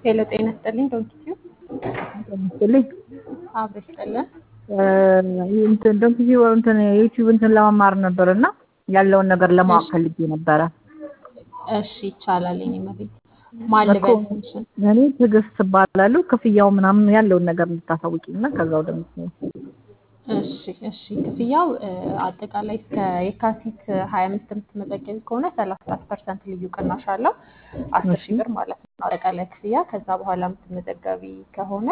ሄሎ ጤና ይስጥልኝ ዶንኪዩ ልኝ አብሮ ይስጥልን። እንትን ዶንኪዩ እንትን ዩቲዩብ እንትን ለመማር ነበርና ያለውን ነገር ለማወቅ ፈልጌ ነበረ። እሺ ይቻላል። እኔ መቤት ማን እኮ ልበል ስምሽን? እኔ ትዕግስት እባላለሁ። ክፍያው ምናምን ያለውን ነገር እንድታሳውቂኝና ከዛው ደግሞ እሺ ክፍያው አጠቃላይ እስከ የካቲት 25 የምትመዘገቢ ከሆነ 34% ልዩ ቅናሽ አለው 10,000 ብር ማለት ነው አጠቃላይ ክፍያ። ከዛ በኋላ የምትመዘገቢ ከሆነ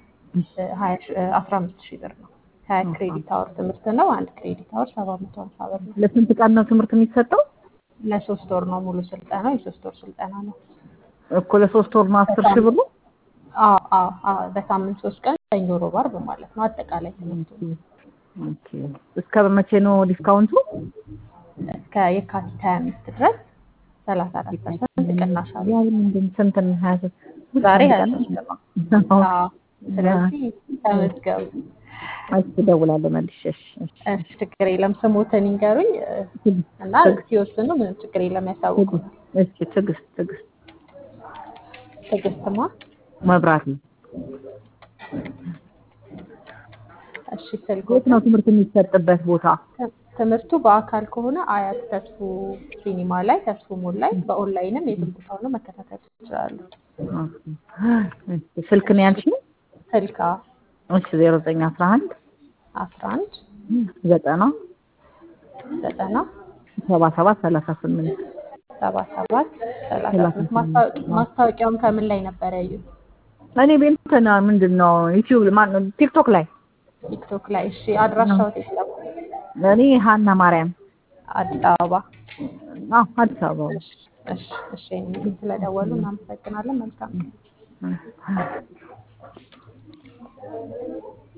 15,000 ብር ነው። 20 ክሬዲት አወር ትምህርት ነው። አንድ ክሬዲት አወር 750 ብር ነው። ለስንት ቀን ነው ትምህርት የሚሰጠው? ለ3 ወር ነው ሙሉ ስልጠና፣ የ3 ወር ስልጠና ነው እኮ ለ3 ወር ነው 10,000 ብር ነው። በሳምንት 3 ቀን ሰኞ፣ ሮብ፣ ዓርብ ማለት ነው አጠቃላይ ትምህርቱ። ኦኬ እስከ መቼ ነው ዲስካውንቱ? እስከ የካቲት 25 ድረስ 34% ቅናሽ አለ። ያው ምንድን ስንት ነው? 23 ዛሬ 23 ነው። ስለዚህ ተመዝገቡ። እሺ እደውላለሁ መልሼ። እሺ ችግር የለም። ስሞትን ይንገሩኝ እና ሲወስኑ ምንም ችግር የለም ያሳውቁናል። እሺ ትዕግስትማ መብራት ነው። እሺ ስልክ የት ነው ትምህርት የሚሰጥበት ቦታ? ትምህርቱ በአካል ከሆነ አያት ተስፉ ሲኒማ ላይ ተስፉ ሞል ላይ፣ በኦንላይንም የትም ቦታ ሆነው መከታተል ይችላሉ። ስልክ ነው ያልሽኝ? ስልክ እሺ 0911 11 90 77 38 ማስታወቂያውን ከምን ላይ ነበር ያዩት? እኔ ቤንተና ምንድነው ዩቲዩብ ማን ቲክቶክ ላይ ላይ። እሺ አድራሻው ነው? እኔ ሀና ማርያም አዲስ አበባ። አዲስ አበባ። እሺ ስለደወሉ እናመሰግናለን። መልካም